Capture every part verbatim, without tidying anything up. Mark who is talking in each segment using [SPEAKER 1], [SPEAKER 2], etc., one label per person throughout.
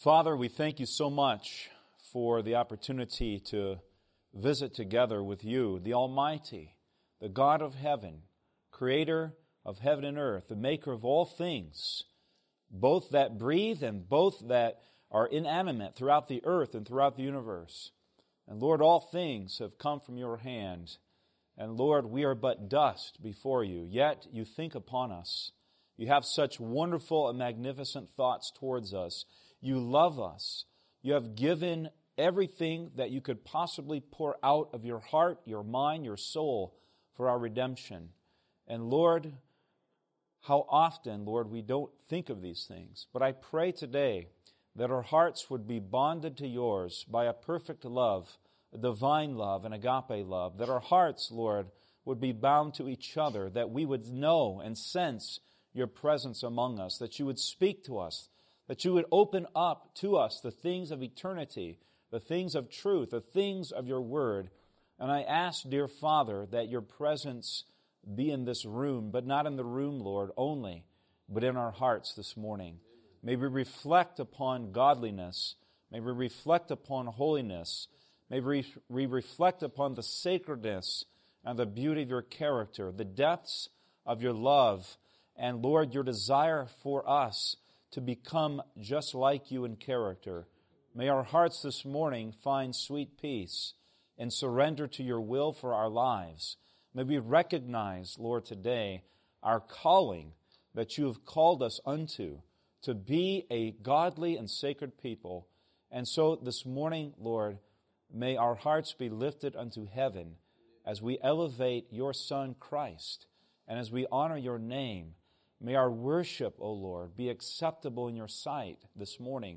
[SPEAKER 1] Father, we thank you so much for the opportunity to visit together with you, the Almighty, the God of heaven, creator of heaven and earth, the maker of all things, both that breathe and both that are inanimate throughout the earth and throughout the universe. And Lord, all things have come from your hand. And Lord, we are but dust before you, yet you think upon us. You have such wonderful and magnificent thoughts towards us. You love us. You have given everything that you could possibly pour out of your heart, your mind, your soul for our redemption. And Lord, how often, Lord, we don't think of these things. But I pray today that our hearts would be bonded to yours by a perfect love, a divine love, an agape love. That our hearts, Lord, would be bound to each other, that we would know and sense your presence among us, that you would speak to us, that you would open up to us the things of eternity, the things of truth, the things of your word. And I ask, dear Father, that your presence be in this room, but not in the room, Lord, only, but in our hearts this morning. May we reflect upon godliness. May we reflect upon holiness. May we reflect upon the sacredness and the beauty of your character, the depths of your love, and, Lord, your desire for us to become just like you in character. May our hearts this morning find sweet peace and surrender to your will for our lives. May we recognize, Lord, today our calling that you have called us unto, to be a godly and sacred people. And so this morning, Lord, may our hearts be lifted unto heaven as we elevate your Son, Christ, and as we honor your name. May our worship, O Lord, be acceptable in your sight this morning,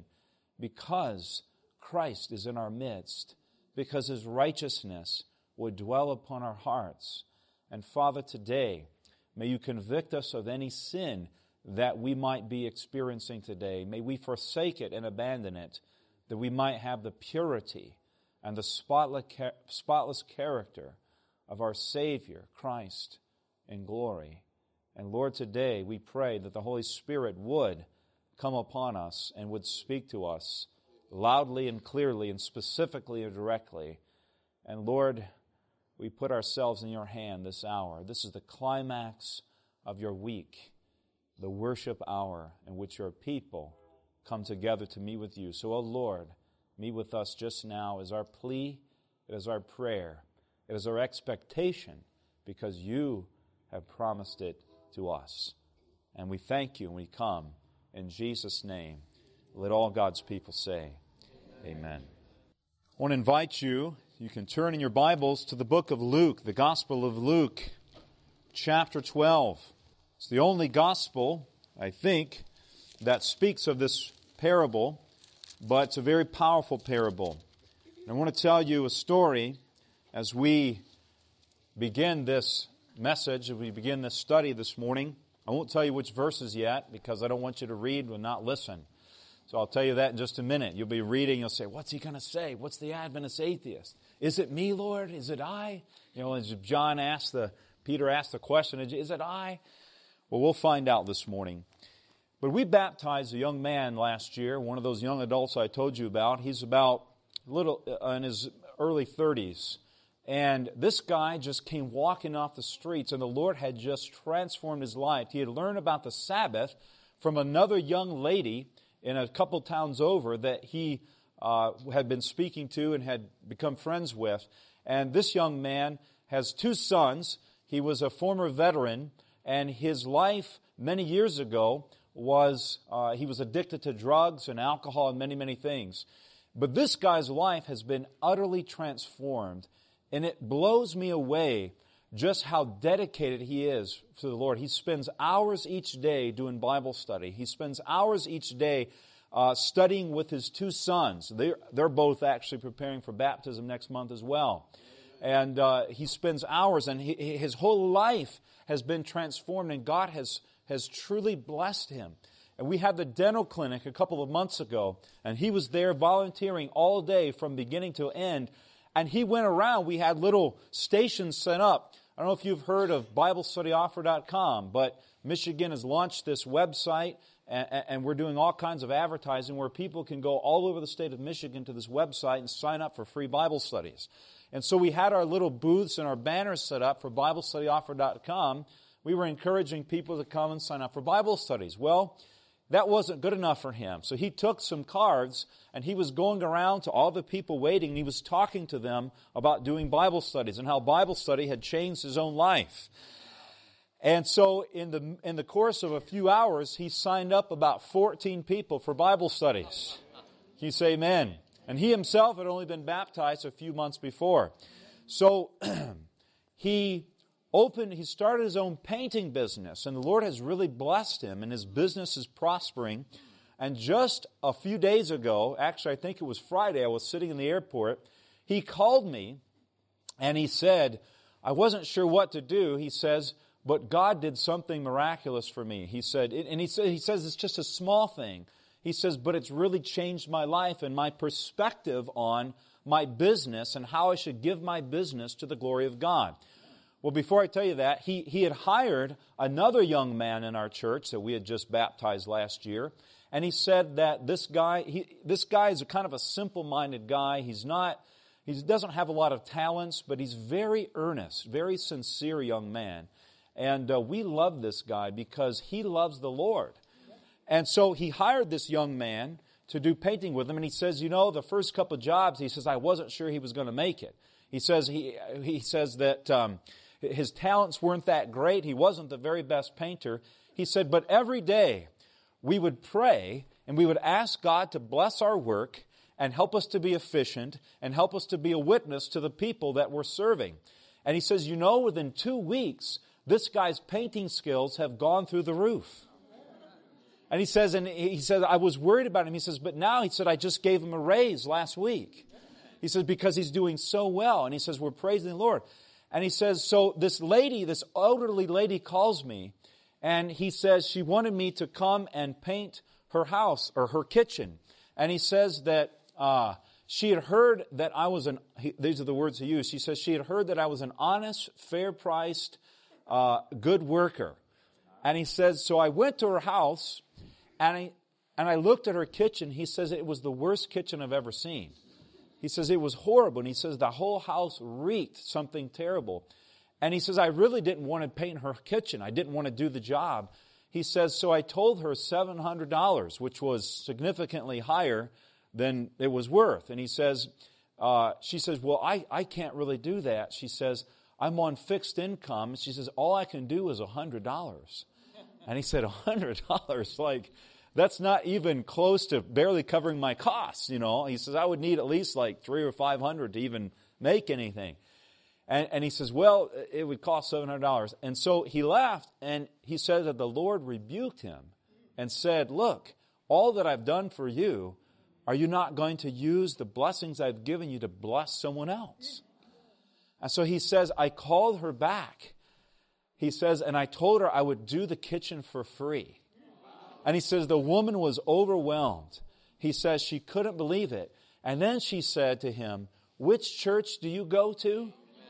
[SPEAKER 1] because Christ is in our midst, because his righteousness would dwell upon our hearts. And Father, today, may you convict us of any sin that we might be experiencing today. May we forsake it and abandon it, that we might have the purity and the spotless character of our Savior, Christ, in glory. And Lord, today we pray that the Holy Spirit would come upon us and would speak to us loudly and clearly and specifically and directly. And Lord, we put ourselves in your hand this hour. This is the climax of your week, the worship hour in which your people come together to meet with you. So, O Lord, meet with us just now is our plea, it is our prayer, it is our expectation, because you have promised it to us. And we thank you and we come in Jesus' name. Let all God's people say, amen. I want to invite you, you can turn in your Bibles to the book of Luke, the Gospel of Luke, chapter twelve. It's the only gospel, I think, that speaks of this parable, but it's a very powerful parable. And I want to tell you a story as we begin this message, as we begin this study this morning. I won't tell you which verses yet, because I don't want you to read and not listen. So I'll tell you that in just a minute. You'll be reading, you'll say, what's he going to say? What's the Adventist atheist? Is it me, Lord? Is it I? You know, as John asked the, Peter asked the question, is it I? Well, we'll find out this morning. But we baptized a young man last year, one of those young adults I told you about. He's about a little uh, in his early thirties. And this guy just came walking off the streets, and the Lord had just transformed his life. He had learned about the Sabbath from another young lady in a couple towns over that he uh, had been speaking to and had become friends with. And this young man has two sons. He was a former veteran, and his life many years ago was, uh, he was addicted to drugs and alcohol and many, many things. But this guy's life has been utterly transformed. And it blows me away just how dedicated he is to the Lord. He spends hours each day doing Bible study. He spends hours each day uh, studying with his two sons. They're, they're both actually preparing for baptism next month as well. And uh, he spends hours, and he, his whole life has been transformed, and God has, has truly blessed him. And we had the dental clinic a couple of months ago, and he was there volunteering all day from beginning to end. And he went around. We had little stations set up. I don't know if you've heard of Bible Study Offer dot com, but Michigan has launched this website, and, and we're doing all kinds of advertising where people can go all over the state of Michigan to this website and sign up for free Bible studies. And so we had our little booths and our banners set up for Bible Study Offer dot com. We were encouraging people to come and sign up for Bible studies. Well, that wasn't good enough for him. So he took some cards and he was going around to all the people waiting and he was talking to them about doing Bible studies and how Bible study had changed his own life. And so in the in the course of a few hours, he signed up about fourteen people for Bible studies. Can you say amen? And he himself had only been baptized a few months before. So he opened, he started his own painting business, and the Lord has really blessed him, and his business is prospering. And just a few days ago, actually I think it was Friday, I was sitting in the airport, he called me, and he said, I wasn't sure what to do. He says, but God did something miraculous for me. He said, and he said, he says it's just a small thing. He says, but it's really changed my life and my perspective on my business and how I should give my business to the glory of God. Well, before I tell you that, he, he had hired another young man in our church that we had just baptized last year. And he said that this guy, he, this guy is a kind of a simple-minded guy. He's not, he doesn't have a lot of talents, but he's very earnest, very sincere young man. And uh, we love this guy because he loves the Lord. And so he hired this young man to do painting with him. And he says, you know, the first couple of jobs, he says, I wasn't sure he was going to make it. He says he he says that um, his talents weren't that great. He wasn't the very best painter. He said, but every day we would pray and we would ask God to bless our work and help us to be efficient and help us to be a witness to the people that we're serving. And he says, you know, within two weeks, this guy's painting skills have gone through the roof. And he says, and he says, I was worried about him. He says, but now, he said, I just gave him a raise last week. He says, because he's doing so well. And he says, we're praising the Lord. And he says, so this lady, this elderly lady calls me, and he says she wanted me to come and paint her house or her kitchen. And he says that uh, she had heard that I was an, he, these are the words he used, she says she had heard that I was an honest, fair-priced, uh, good worker. And he says, so I went to her house, and I, and I looked at her kitchen. He says it was the worst kitchen I've ever seen. He says it was horrible. And he says the whole house reeked something terrible. And he says I really didn't want to paint her kitchen. I didn't want to do the job. He says, so I told her seven hundred dollars, which was significantly higher than it was worth. And he says, uh, she says, well, I, I can't really do that. She says, I'm on fixed income. She says, all I can do is one hundred dollars. And he said, one hundred dollars, like, that's not even close to barely covering my costs, you know. He says, I would need at least like three or five hundred to even make anything. And, and he says, well, it would cost seven hundred dollars. And so he left, and he said that the Lord rebuked him and said, look, all that I've done for you, are you not going to use the blessings I've given you to bless someone else? And so he says, I called her back. He says, and I told her I would do the kitchen for free. And he says the woman was overwhelmed. He says she couldn't believe it. And then she said to him, which church do you go to?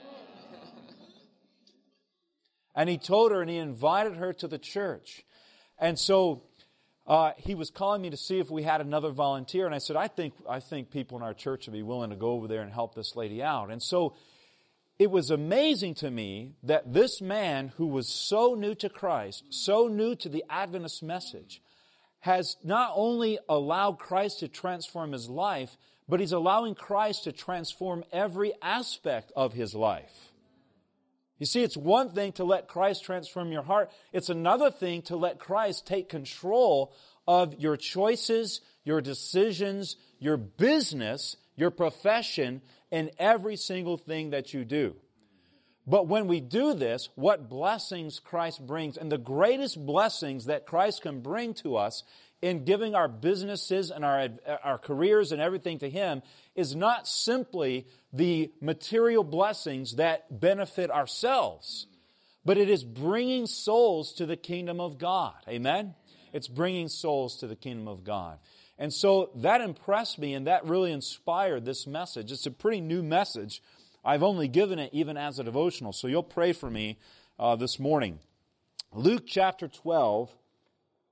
[SPEAKER 1] And he told her, and he invited her to the church. And so uh, he was calling me to see if we had another volunteer. And I said, I think I think people in our church would be willing to go over there and help this lady out. And so it was amazing to me that this man who was so new to Christ, so new to the Adventist message, has not only allowed Christ to transform his life, but he's allowing Christ to transform every aspect of his life. You see, it's one thing to let Christ transform your heart. It's another thing to let Christ take control of your choices, your decisions, your business, your profession, and every single thing that you do. But when we do this, what blessings Christ brings, and the greatest blessings that Christ can bring to us in giving our businesses and our, our careers and everything to Him, is not simply the material blessings that benefit ourselves, but it is bringing souls to the kingdom of God. Amen? It's bringing souls to the kingdom of God. And so that impressed me, and that really inspired this message. It's a pretty new message. I've only given it even as a devotional, so you'll pray for me uh, this morning. Luke chapter twelve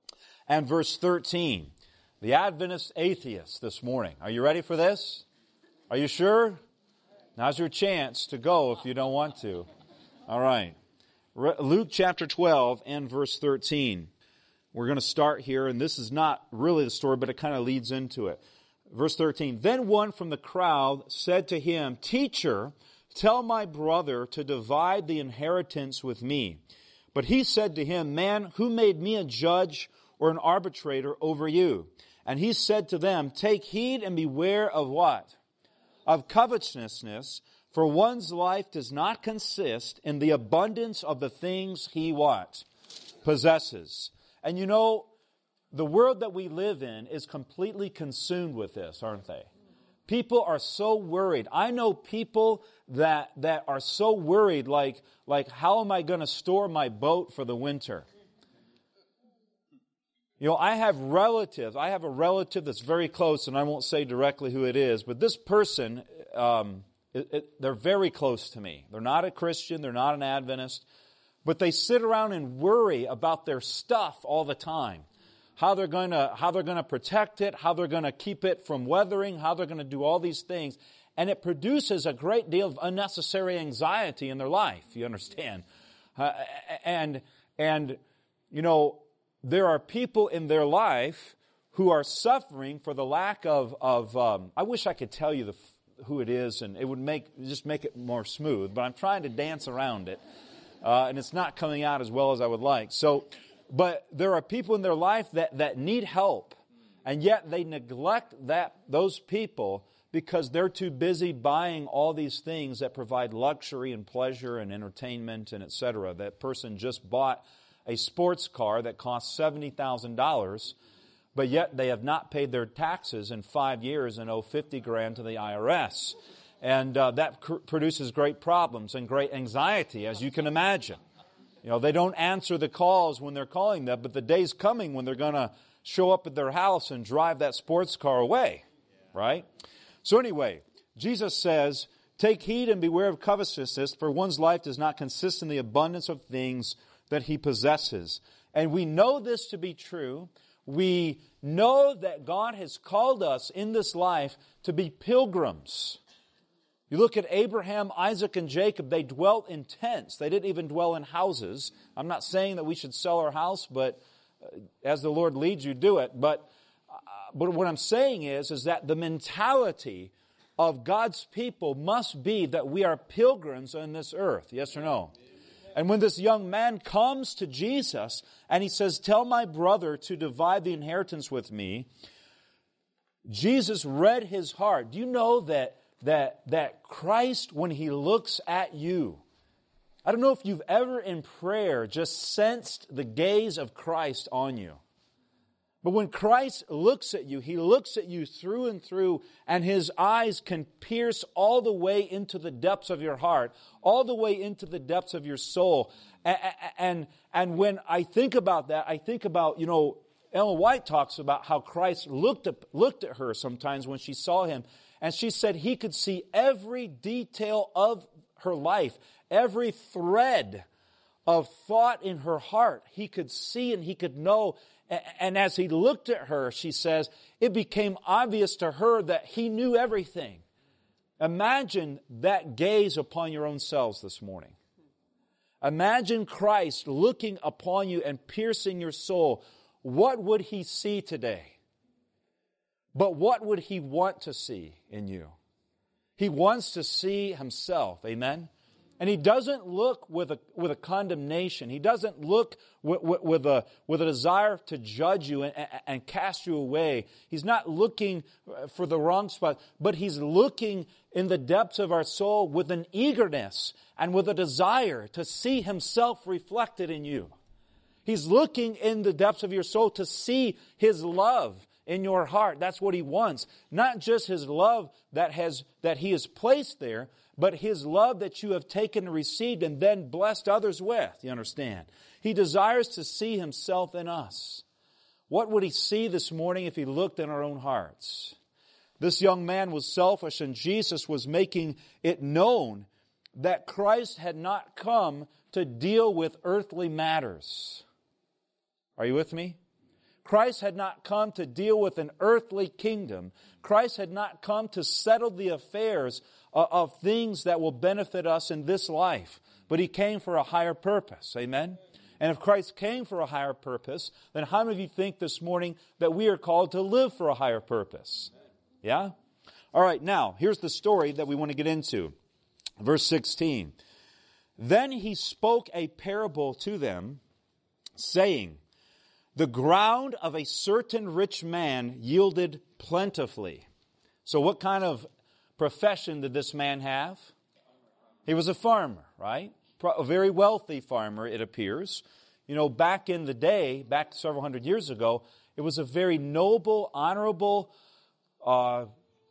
[SPEAKER 1] and verse thirteen. The Adventist atheist this morning. Are you ready for this? Are you sure? Now's your chance to go if you don't want to. All right. Luke chapter twelve and verse thirteen. We're going to start here, and this is not really the story, but it kind of leads into it. Verse thirteen, then one from the crowd said to him, Teacher, tell my brother to divide the inheritance with me. But he said to him, Man, who made me a judge or an arbitrator over you? And he said to them, Take heed and beware of what? Of covetousness, for one's life does not consist in the abundance of the things he what? Possesses. And you know, the world that we live in is completely consumed with this, aren't they? People are so worried. I know people that that are so worried, like, like how am I going to store my boat for the winter? You know, I have relatives. I have a relative that's very close, and I won't say directly who it is, but this person, um, it, it, they're very close to me. They're not a Christian. They're not an Adventist. But they sit around and worry about their stuff all the time. How they're going to, how they're going to protect it, how they're going to keep it from weathering, how they're going to do all these things. And it produces a great deal of unnecessary anxiety in their life, you understand? Uh, and, and, you know, there are people in their life who are suffering for the lack of, of um, I wish I could tell you the, who it is, and it would make just make it more smooth, but I'm trying to dance around it, uh, and it's not coming out as well as I would like. So, but there are people in their life that, that need help, and yet they neglect that those people because they're too busy buying all these things that provide luxury and pleasure and entertainment and et cetera. That person just bought a sports car that costs seventy thousand dollars, but yet they have not paid their taxes in five years and owe fifty grand to the I R S. And uh, that cr- produces great problems and great anxiety, as you can imagine. You know, they don't answer the calls when they're calling them, but the day's coming when they're going to show up at their house and drive that sports car away, right? So anyway, Jesus says, Take heed and beware of covetousness, for one's life does not consist in the abundance of things that he possesses. And we know this to be true. We know that God has called us in this life to be pilgrims. You look at Abraham, Isaac, and Jacob, they dwelt in tents. They didn't even dwell in houses. I'm not saying that we should sell our house, but as the Lord leads you, do it. But, uh, but what I'm saying is, is that the mentality of God's people must be that we are pilgrims on this earth. Yes or no? And when this young man comes to Jesus and he says, Tell my brother to divide the inheritance with me, Jesus read his heart. Do you know that, that, that Christ, when he looks at you, I don't know if you've ever in prayer just sensed the gaze of Christ on you. But when Christ looks at you, he looks at you through and through, and his eyes can pierce all the way into the depths of your heart, all the way into the depths of your soul. And, and, and when I think about that, I think about, you know, Ellen White talks about how Christ looked at, looked at her sometimes when she saw him, and she said he could see every detail of her life, every thread of thought in her heart. He could see and he could know. And as he looked at her, she says, it became obvious to her that he knew everything. Imagine that gaze upon your own selves this morning. Imagine Christ looking upon you and piercing your soul. What would he see today? But what would he want to see in you? He wants to see himself. Amen? And he doesn't look with a with a condemnation. He doesn't look with, with, with a with a desire to judge you and, and, and cast you away. He's not looking for the wrong spot, but he's looking in the depths of our soul with an eagerness and with a desire to see himself reflected in you. He's looking in the depths of your soul to see his love in your heart. That's what he wants. Not just his love that has that he has placed there, but his love that you have taken and received and then blessed others with. You understand? He desires to see himself in us. What would he see this morning if he looked in our own hearts? This young man was selfish, and Jesus was making it known that Christ had not come to deal with earthly matters. Are you with me? Christ had not come to deal with an earthly kingdom. Christ had not come to settle the affairs of, of things that will benefit us in this life. But He came for a higher purpose. Amen? And if Christ came for a higher purpose, then how many of you think this morning that we are called to live for a higher purpose? Yeah? All right, now, here's the story that we want to get into. Verse sixteen. Then He spoke a parable to them, saying, the ground of a certain rich man yielded plentifully. So what kind of profession did this man have? He was a farmer, right? A very wealthy farmer, it appears. You know, back in the day, back several hundred years ago, it was a very noble, honorable uh,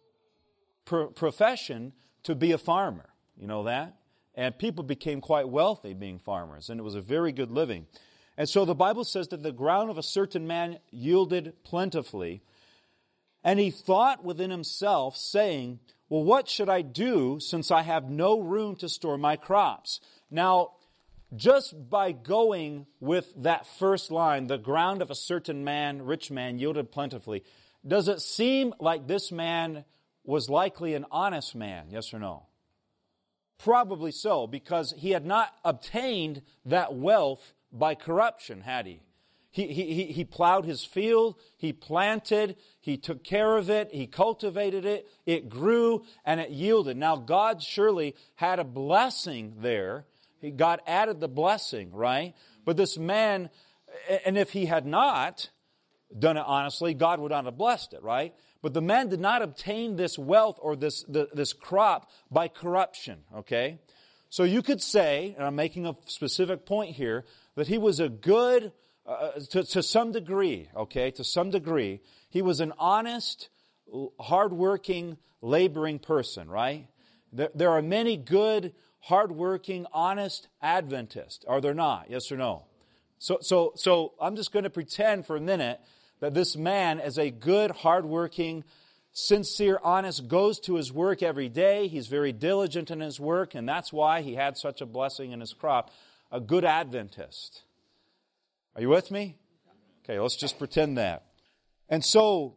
[SPEAKER 1] pro- profession to be a farmer. You know that? And people became quite wealthy being farmers, and it was a very good living. And so the Bible says that the ground of a certain man yielded plentifully. And he thought within himself, saying, well, what should I do since I have no room to store my crops? Now, just by going with that first line, the ground of a certain man, rich man, yielded plentifully, does it seem like this man was likely an honest man? Yes or no? Probably so, because he had not obtained that wealth by corruption, had he? He, he, he plowed his field, he planted, he took care of it, he cultivated it, it grew, and it yielded. Now, God surely had a blessing there. God added the blessing, right? But this man, and if he had not done it honestly, God would not have blessed it, right? But the man did not obtain this wealth or this, the, this crop by corruption, okay? So you could say, and I'm making a specific point here, that he was a good, uh, to, to some degree, okay, to some degree, he was an honest, hardworking, laboring person, right? There, there are many good, hardworking, honest Adventists, are there not? Yes or no? So, so, so I'm just going to pretend for a minute that this man is a good, hardworking, sincere, honest, goes to his work every day. He's very diligent in his work, and that's why he had such a blessing in his crop. A good Adventist. Are you with me? Okay, let's just pretend that. And so,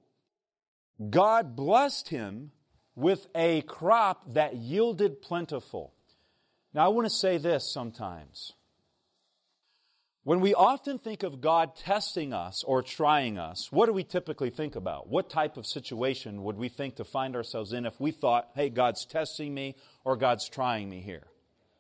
[SPEAKER 1] God blessed him with a crop that yielded plentiful. Now, I want to say this sometimes. When we often think of God testing us or trying us, what do we typically think about? What type of situation would we think to find ourselves in if we thought, hey, God's testing me or God's trying me here?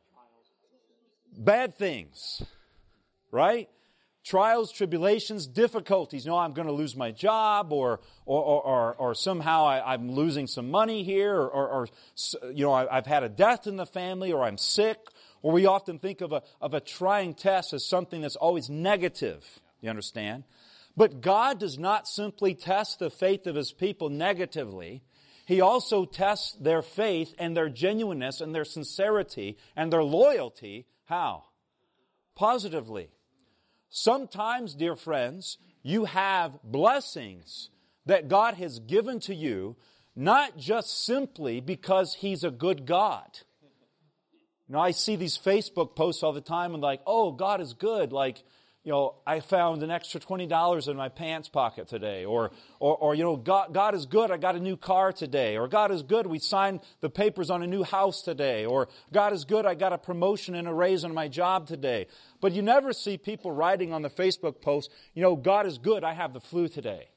[SPEAKER 1] Bad things, right? Trials, tribulations, difficulties. You know, I'm going to lose my job, or or or, or somehow I, I'm losing some money here, or, or, or you know, I, I've had a death in the family, or I'm sick. Or we often think of a of a trying test as something that's always negative. You understand? But God does not simply test the faith of His people negatively. He also tests their faith and their genuineness and their sincerity and their loyalty. How? Positively. Sometimes, dear friends, you have blessings that God has given to you, not just simply because He's a good God. You know, I see these Facebook posts all the time and like, oh, God is good. Like, you know, I found an extra twenty dollars in my pants pocket today. Or, or, or you know, God, God is good. I got a new car today. Or God is good. We signed the papers on a new house today. Or God is good. I got a promotion and a raise on my job today. But you never see people writing on the Facebook post, you know, God is good. I have the flu today.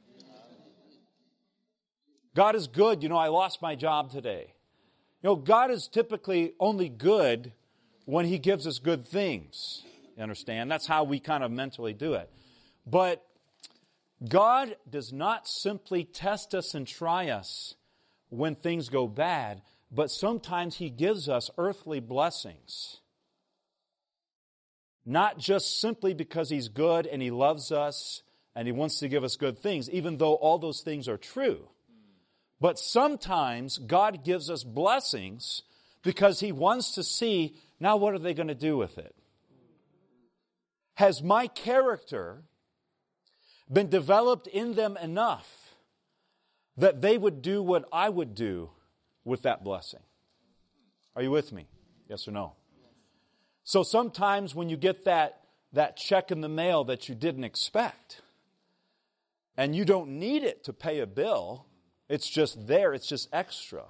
[SPEAKER 1] God is good. You know, I lost my job today. You know, God is typically only good when He gives us good things. You understand? That's how we kind of mentally do it. But God does not simply test us and try us when things go bad, but sometimes He gives us earthly blessings. Not just simply because He's good and He loves us and He wants to give us good things, even though all those things are true. But sometimes God gives us blessings because He wants to see, now what are they going to do with it? Has my character been developed in them enough that they would do what I would do with that blessing? Are you with me? Yes or no? So sometimes when you get that, that check in the mail that you didn't expect, and you don't need it to pay a bill, it's just there, it's just extra.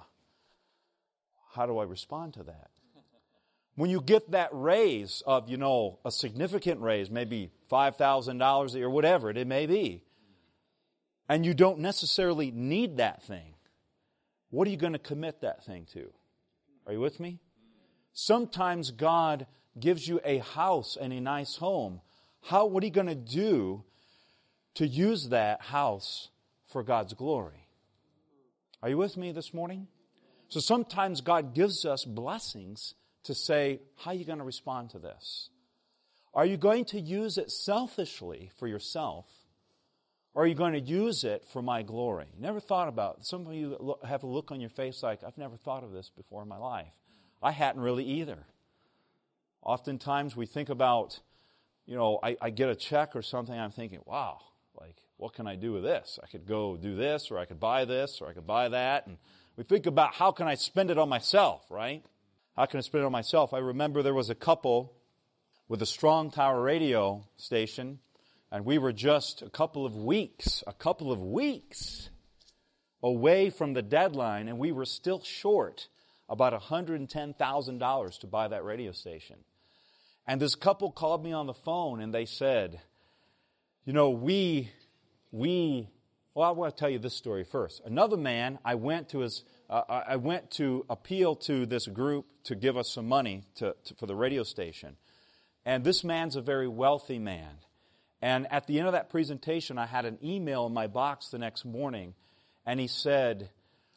[SPEAKER 1] How do I respond to that? When you get that raise of, you know, a significant raise, maybe five thousand dollars or whatever it may be, and you don't necessarily need that thing, what are you going to commit that thing to? Are you with me? Sometimes God gives you a house and a nice home. How, what are you going to do to use that house for God's glory? Are you with me this morning? So sometimes God gives us blessings to say, how are you going to respond to this? Are you going to use it selfishly for yourself? Or are you going to use it for my glory? Never thought about it. Some of you have a look on your face like, I've never thought of this before in my life. I hadn't really either. Oftentimes we think about, you know, I, I get a check or something, I'm thinking, wow, like, what can I do with this? I could go do this, or I could buy this, or I could buy that. And we think about, how can I spend it on myself, right? How can I spend it on myself? I remember there was a couple with a Strong Tower radio station, and we were just a couple of weeks, a couple of weeks away from the deadline, and we were still short about one hundred ten thousand dollars to buy that radio station. And this couple called me on the phone, and they said, you know, we, we, well, I want to tell you this story first. Another man, I went to his, uh, I went to appeal to this group to give us some money to, to, for the radio station. And this man's a very wealthy man. And at the end of that presentation, I had an email in my box the next morning, and he said,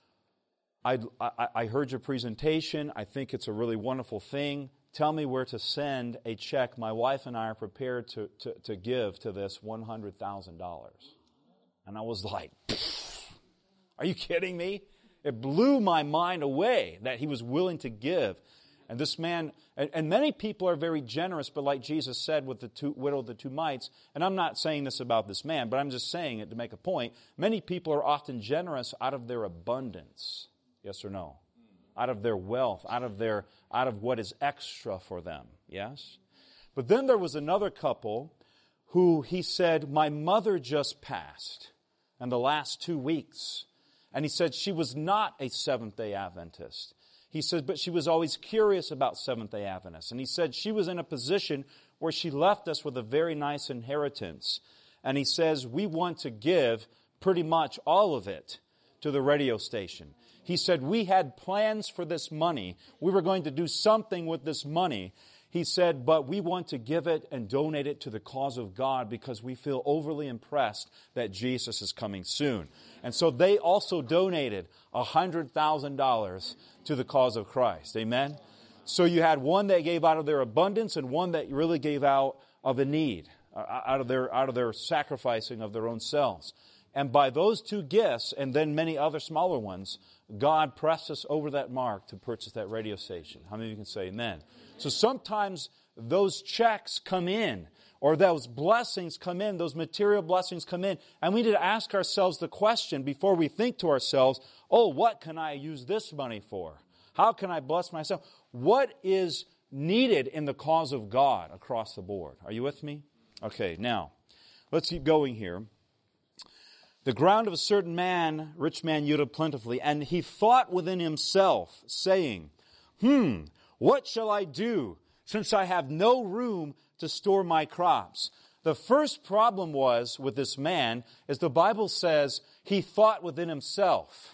[SPEAKER 1] I, I, I heard your presentation. I think it's a really wonderful thing. Tell me where to send a check. My wife and I are prepared to, to, to give to this one hundred thousand dollars. And I was like, are you kidding me? It blew my mind away that he was willing to give. And this man, and, and many people are very generous, but like Jesus said with the two, widow of the two mites, and I'm not saying this about this man, but I'm just saying it to make a point. Many people are often generous out of their abundance. Yes or no? Out of their wealth, out of their, out of what is extra for them. Yes? But then there was another couple who he said, my mother just passed in the last two weeks. And he said she was not a Seventh-day Adventist. He said, but she was always curious about Seventh-day Adventists. And he said she was in a position where she left us with a very nice inheritance. And he says, we want to give pretty much all of it to the radio station. He said, we had plans for this money. We were going to do something with this money. He said, but we want to give it and donate it to the cause of God because we feel overly impressed that Jesus is coming soon. And so they also donated one hundred thousand dollars to the cause of Christ. Amen? So you had one that gave out of their abundance and one that really gave out of a need, out of their, out of their sacrificing of their own selves. And by those two gifts, and then many other smaller ones, God pressed us over that mark to purchase that radio station. How many of you can say amen? So sometimes those checks come in, or those blessings come in, those material blessings come in, and we need to ask ourselves the question before we think to ourselves, oh, what can I use this money for? How can I bless myself? What is needed in the cause of God across the board? Are you with me? Okay, now, let's keep going here. The ground of a certain man, rich man, yielded plentifully, and he thought within himself, saying, Hmm, what shall I do, since I have no room to store my crops? The first problem was with this man is the Bible says he thought within himself.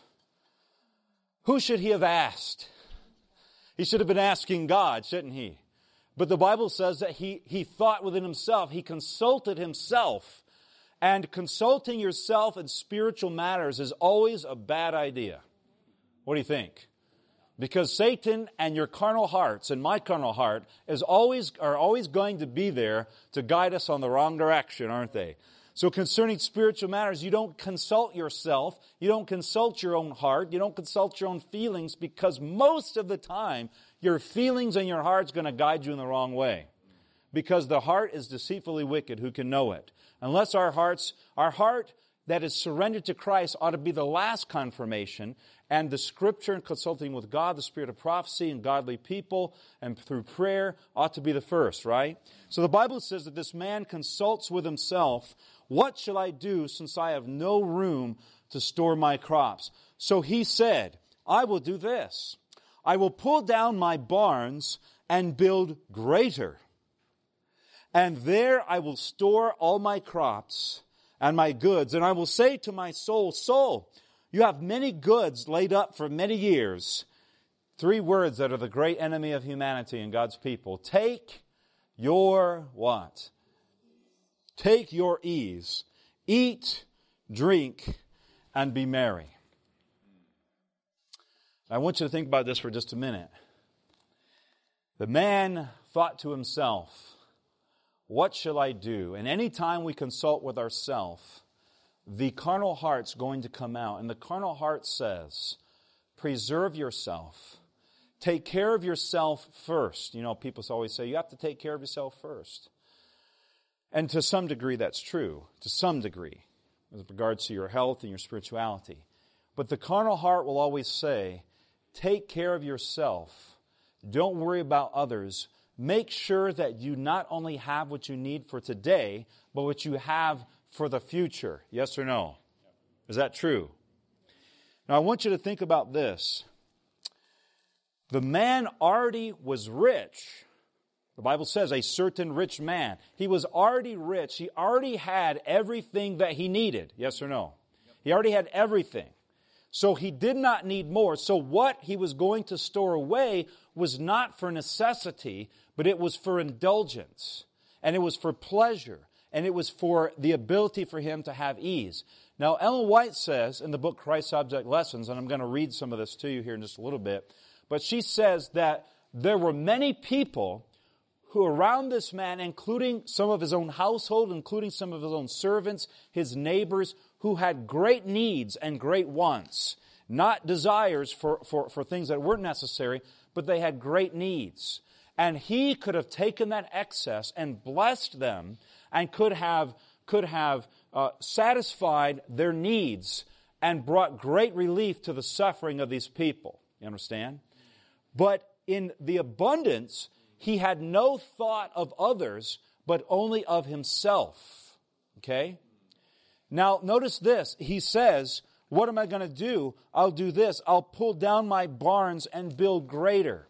[SPEAKER 1] Who should he have asked? He should have been asking God, shouldn't he? But the Bible says that he, he thought within himself. He consulted himself. And consulting yourself in spiritual matters is always a bad idea. What do you think? Because Satan and your carnal hearts and my carnal heart is always are always going to be there to guide us on the wrong direction, aren't they? So concerning spiritual matters, you don't consult yourself. You don't consult your own heart. You don't consult your own feelings because most of the time your feelings and your heart's going to guide you in the wrong way. Because the heart is deceitfully wicked, who can know it? Unless our hearts, our heart that is surrendered to Christ ought to be the last confirmation, and the Scripture and consulting with God, the spirit of prophecy and godly people, and through prayer ought to be the first, right? So the Bible says that this man consults with himself, what shall I do since I have no room to store my crops? So he said, I will do this. I will pull down my barns and build greater. And there I will store all my crops and my goods. And I will say to my soul, soul, you have many goods laid up for many years. Three words that are the great enemy of humanity and God's people. Take your what? Take your ease. Eat, drink, and be merry. I want you to think about this for just a minute. The man thought to himself, what shall I do? And any time we consult with ourselves, the carnal heart's going to come out. And the carnal heart says, preserve yourself. Take care of yourself first. You know, people always say, you have to take care of yourself first. And to some degree, that's true. To some degree, with regards to your health and your spirituality. But the carnal heart will always say, take care of yourself. Don't worry about others. Make sure that you not only have what you need for today, but what you have for the future. Yes or no? Is that true? Now I want you to think about this. The man already was rich. The Bible says a certain rich man. He was already rich. He already had everything that he needed. Yes or no? He already had everything. So he did not need more. So what he was going to store away was not for necessity, but it was for indulgence. And it was for pleasure. And it was for the ability for him to have ease. Now, Ellen White says in the book Christ Object Lessons, and I'm going to read some of this to you here in just a little bit, but she says that there were many people who around this man, including some of his own household, including some of his own servants, his neighbors, who had great needs and great wants. Not desires for, for, for things that weren't necessary, but they had great needs. And he could have taken that excess and blessed them and could have, could have uh, satisfied their needs and brought great relief to the suffering of these people. You understand? But in the abundance, he had no thought of others, but only of himself. Okay? Now, notice this. He says, what am I going to do? I'll do this. I'll pull down my barns and build greater.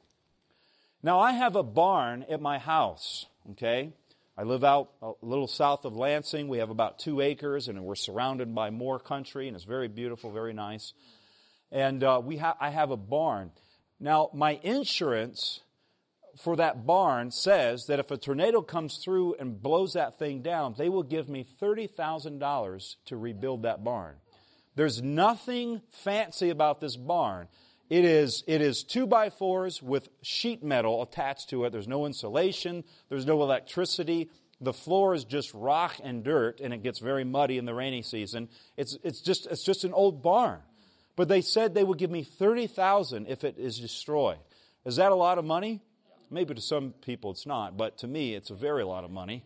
[SPEAKER 1] Now, I have a barn at my house. Okay? I live out a little south of Lansing. We have about two acres, and we're surrounded by more country, and it's very beautiful, very nice. And uh, we ha- I have a barn. Now, my insurance for that barn says that if a tornado comes through and blows that thing down, they will give me thirty thousand dollars to rebuild that barn. There's nothing fancy about this barn. It is, it is two by fours with sheet metal attached to it. There's no insulation. There's no electricity. The floor is just rock and dirt, and it gets very muddy in the rainy season. It's, it's just, it's just an old barn. But they said they would give me thirty thousand dollars if it is destroyed. Is that a lot of money? Maybe to some people it's not, but to me it's a very lot of money.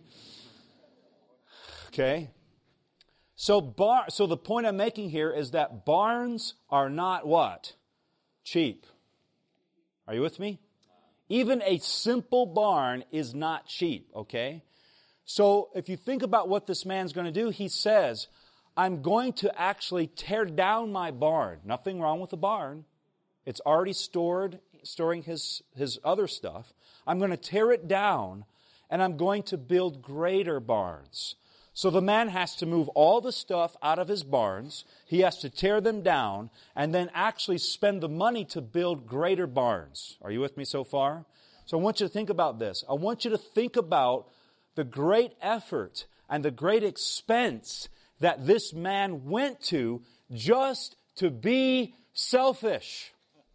[SPEAKER 1] Okay? So bar, so the point I'm making here is that barns are not what? Cheap. Are you with me? Even a simple barn is not cheap, okay? So if you think about what this man's going to do, he says, I'm going to actually tear down my barn. Nothing wrong with the barn. It's already stored, storing his, his other stuff. I'm going to tear it down, and I'm going to build greater barns. So the man has to move all the stuff out of his barns. He has to tear them down and then actually spend the money to build greater barns. Are you with me so far? So I want you to think about this. I want you to think about the great effort and the great expense that this man went to just to be selfish.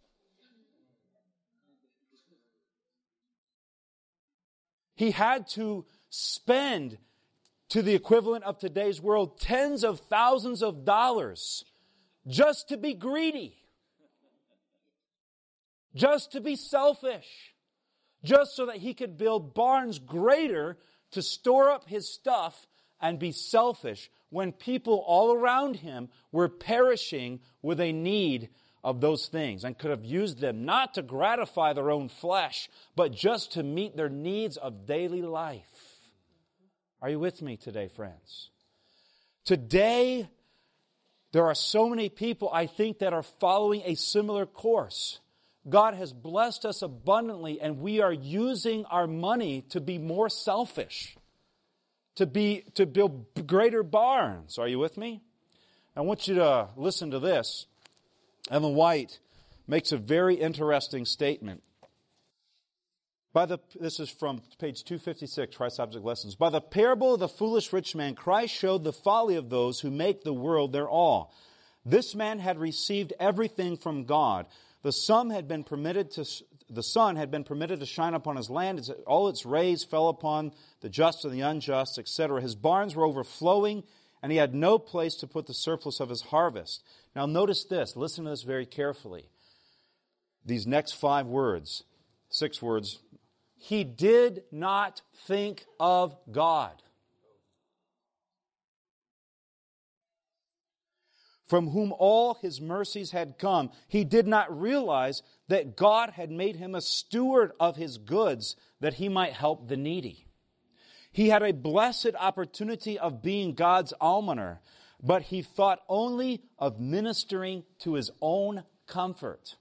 [SPEAKER 1] He had to spend, to the equivalent of today's world, tens of thousands of dollars just to be greedy, just to be selfish, just so that he could build barns greater to store up his stuff and be selfish when people all around him were perishing with a need of those things and could have used them not to gratify their own flesh, but just to meet their needs of daily life? Are you with me today, friends? Today, there are so many people, I think, that are following a similar course. God has blessed us abundantly, and we are using our money to be more selfish, to be to build greater barns. Are you with me? I want you to listen to this. Ellen White makes a very interesting statement. By the this is from page two fifty-six, Christ's Object Lessons. By the parable of the foolish rich man, Christ showed the folly of those who make the world their all. This man had received everything from God. The sun had been permitted to the sun had been permitted to shine upon his land. All its rays fell upon the just and the unjust, et cetera. His barns were overflowing, and he had no place to put the surplus of his harvest. Now notice this. Listen to this very carefully. These next five words, six words. He did not think of God, from whom all his mercies had come. He did not realize that God had made him a steward of his goods, that he might help the needy. He had a blessed opportunity of being God's almoner, but he thought only of ministering to his own comfort.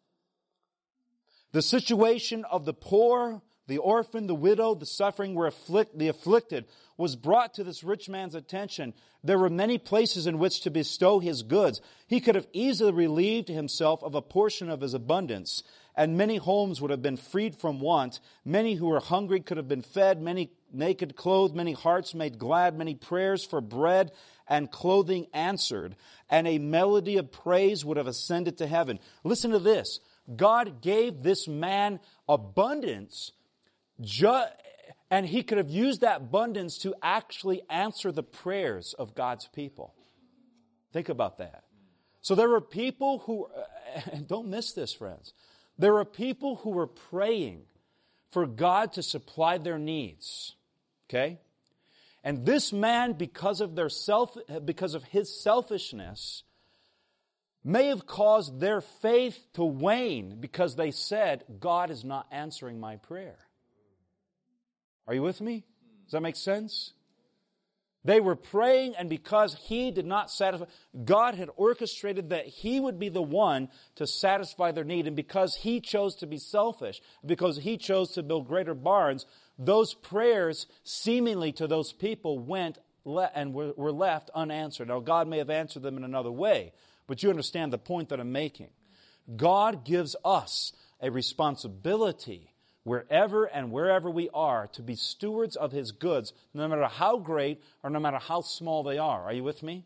[SPEAKER 1] The situation of the poor, the orphan, the widow, the suffering, were afflict, the afflicted, was brought to this rich man's attention. There were many places in which to bestow his goods. He could have easily relieved himself of a portion of his abundance, and many homes would have been freed from want. Many who were hungry could have been fed, many naked clothed, many hearts made glad, many prayers for bread and clothing answered, and a melody of praise would have ascended to heaven. Listen to this. God gave this man abundance, ju- and he could have used that abundance to actually answer the prayers of God's people. Think about that. So there were people who, and don't miss this, friends, there were people who were praying for God to supply their needs. Okay? And this man, because of their self, because of his selfishness, may have caused their faith to wane because they said, God is not answering my prayer. Are you with me? Does that make sense? They were praying, and because he did not satisfy, God had orchestrated that he would be the one to satisfy their need. And because he chose to be selfish, because he chose to build greater barns, those prayers seemingly to those people went and were left unanswered. Now, God may have answered them in another way, but you understand the point that I'm making. God gives us a responsibility wherever and wherever we are to be stewards of his goods, no matter how great or no matter how small they are. Are you with me?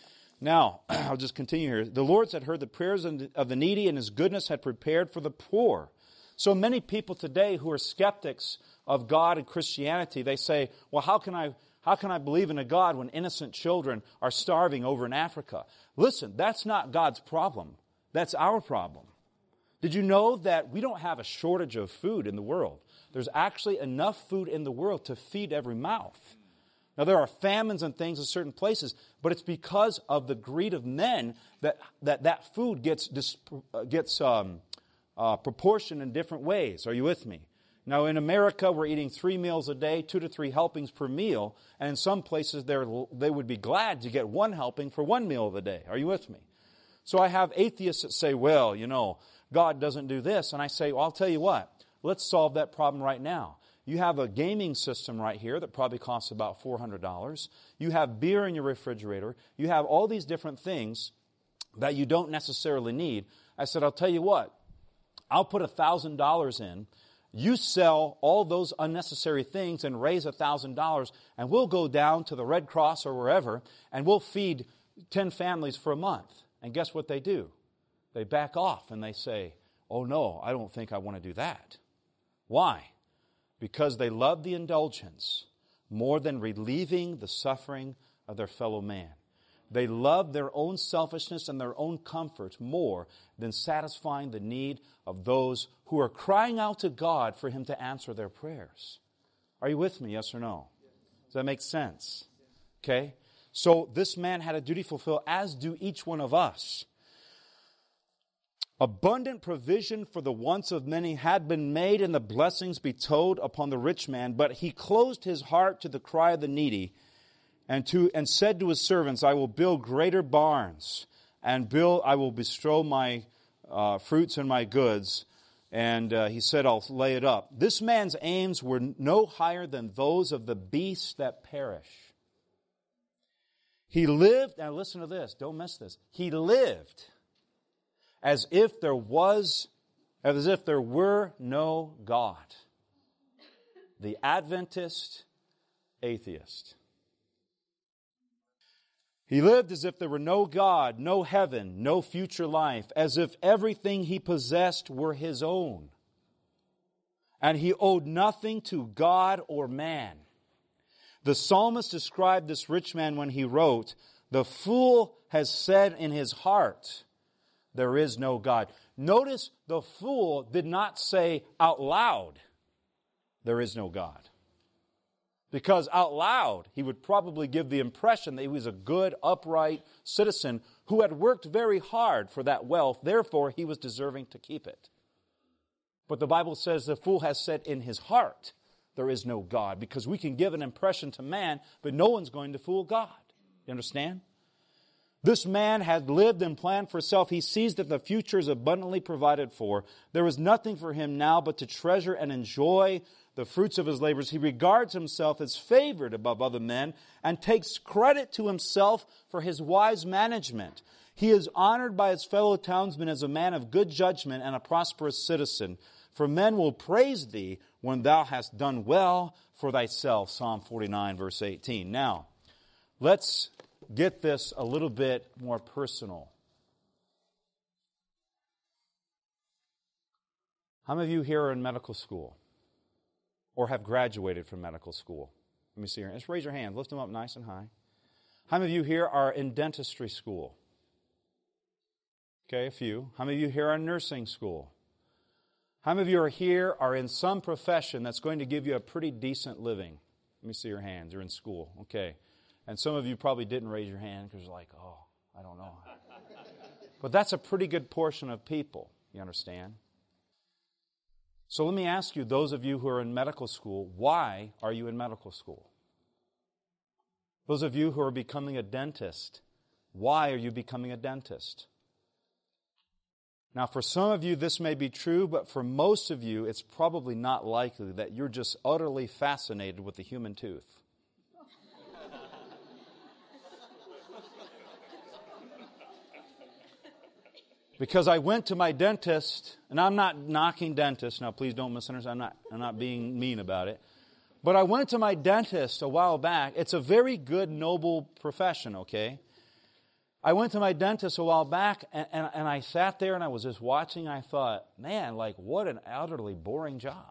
[SPEAKER 1] Now, I'll just continue here. The Lord had heard the prayers of the needy, and his goodness had prepared for the poor. So many people today who are skeptics of God and Christianity, they say, well, how can I how can I believe in a God when innocent children are starving over in Africa? Listen, that's not God's problem. That's our problem. Did you know that we don't have a shortage of food in the world? There's actually enough food in the world to feed every mouth. Now, there are famines and things in certain places, but it's because of the greed of men that that, that food gets, dis, uh, gets um, uh, proportioned in different ways. Are you with me? Now, in America, we're eating three meals a day, two to three helpings per meal, and in some places they would be glad to get one helping for one meal of the day. Are you with me? So I have atheists that say, well, you know, God doesn't do this. And I say, well, I'll tell you what, let's solve that problem right now. You have a gaming system right here that probably costs about four hundred dollars. You have beer in your refrigerator. You have all these different things that you don't necessarily need. I said, I'll tell you what, I'll put one thousand dollars in. You sell all those unnecessary things and raise one thousand dollars, and we'll go down to the Red Cross or wherever, and we'll feed ten families for a month. And guess what they do? They back off and they say, oh no, I don't think I want to do that. Why? Because they love the indulgence more than relieving the suffering of their fellow man. They love their own selfishness and their own comfort more than satisfying the need of those who are crying out to God for him to answer their prayers. Are you with me, yes or no? Does that make sense? Okay? So this man had a duty to fulfill, as do each one of us. Abundant provision for the wants of many had been made, and the blessings bestowed upon the rich man, but he closed his heart to the cry of the needy, and to and said to his servants, I will build greater barns, and build I will bestow my uh, fruits and my goods. And uh, he said, I'll lay it up. This man's aims were no higher than those of the beasts that perish. He lived, now listen to this, don't miss this. He lived as if there was, as if there were no God. The Adventist atheist. He lived as if there were no God, no heaven, no future life, as if everything he possessed were his own. And he owed nothing to God or man. The psalmist described this rich man when he wrote, the fool has said in his heart, there is no God. Notice the fool did not say out loud, there is no God. Because out loud, he would probably give the impression that he was a good, upright citizen who had worked very hard for that wealth. Therefore, he was deserving to keep it. But the Bible says the fool has said in his heart, there is no God. Because we can give an impression to man, but no one's going to fool God. You understand? This man had lived and planned for self. He sees that the future is abundantly provided for. There is nothing for him now but to treasure and enjoy the fruits of his labors. He regards himself as favored above other men and takes credit to himself for his wise management. He is honored by his fellow townsmen as a man of good judgment and a prosperous citizen. For men will praise thee when thou hast done well for thyself. Psalm forty-nine, verse eighteen. Now, let's get this a little bit more personal. How many of you here are in medical school? Or have graduated from medical school? Let me see here. Just raise your hands. Lift them up nice and high. How many of you here are in dentistry school? Okay, a few. How many of you here are in nursing school? How many of you are here are in some profession that's going to give you a pretty decent living? Let me see your hands. You're in school. Okay. And some of you probably didn't raise your hand because you're like, oh, I don't know. But that's a pretty good portion of people. You understand? So let me ask you, those of you who are in medical school, why are you in medical school? Those of you who are becoming a dentist, why are you becoming a dentist? Now, for some of you, this may be true, but for most of you, it's probably not likely that you're just utterly fascinated with the human tooth. Because I went to my dentist, and I'm not knocking dentists. Now, please don't misunderstand. I'm not, I'm not being mean about it. But I went to my dentist a while back. It's a very good, noble profession, okay? I went to my dentist a while back, and, and, and I sat there, and I was just watching. I thought, man, like, what an utterly boring job.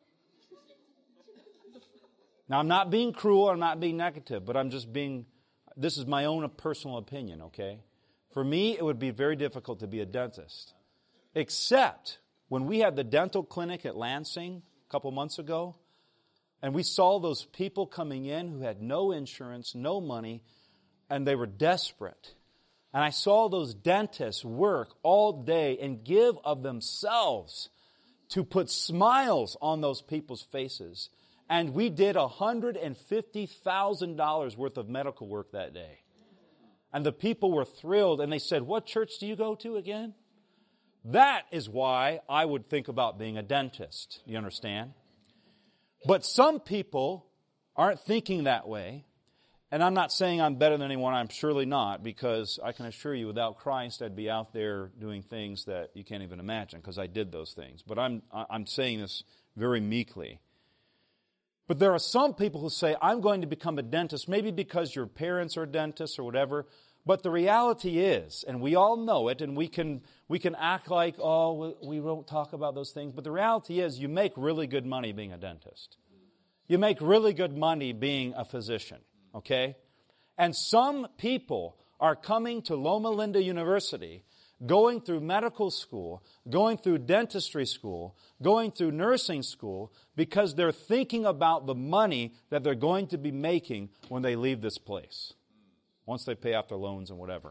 [SPEAKER 1] Now, I'm not being cruel. I'm not being negative. But I'm just being, this is my own personal opinion, okay? For me, it would be very difficult to be a dentist. Except when we had the dental clinic at Lansing a couple months ago, and we saw those people coming in who had no insurance, no money, and they were desperate. And I saw those dentists work all day and give of themselves to put smiles on those people's faces. And we did one hundred fifty thousand dollars worth of medical work that day. And the people were thrilled, and they said, what church do you go to again? That is why I would think about being a dentist. You understand? But some people aren't thinking that way. And I'm not saying I'm better than anyone. I'm surely not, because I can assure you without Christ, I'd be out there doing things that you can't even imagine, because I did those things. But I'm, I'm saying this very meekly. But there are some people who say, I'm going to become a dentist, maybe because your parents are dentists or whatever. But the reality is, and we all know it, and we can we can act like, oh, we won't talk about those things. But the reality is, you make really good money being a dentist. You make really good money being a physician, okay? And some people are coming to Loma Linda University going through medical school, going through dentistry school, going through nursing school, because they're thinking about the money that they're going to be making when they leave this place, once they pay off their loans and whatever.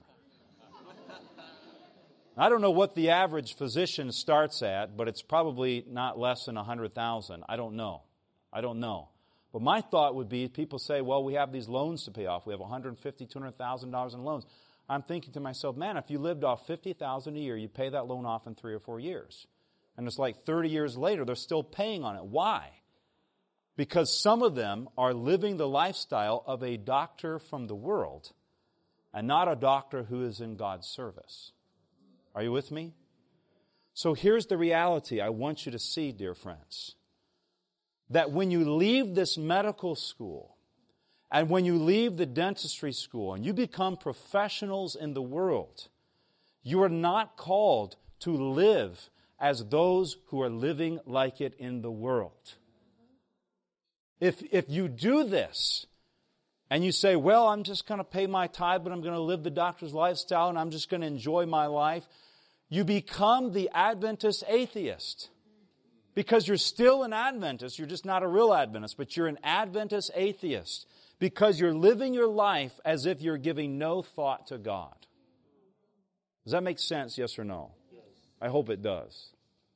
[SPEAKER 1] I don't know what the average physician starts at, but it's probably not less than one hundred thousand dollars. I don't know. I don't know. But my thought would be, people say, well, we have these loans to pay off. We have one hundred fifty thousand dollars, two hundred thousand dollars in loans. I'm thinking to myself, man, if you lived off fifty thousand dollars a year, you pay that loan off in three or four years. And it's like thirty years later, they're still paying on it. Why? Because some of them are living the lifestyle of a doctor from the world and not a doctor who is in God's service. Are you with me? So here's the reality I want you to see, dear friends. That when you leave this medical school, and when you leave the dentistry school, and you become professionals in the world, you are not called to live as those who are living like it in the world. If, if you do this, and you say, well, I'm just going to pay my tithe, but I'm going to live the doctor's lifestyle, and I'm just going to enjoy my life, you become the Adventist atheist. Because you're still an Adventist, you're just not a real Adventist, but you're an Adventist atheist. Because you're living your life as if you're giving no thought to God. Does that make sense, yes or no? Yes. I hope it does.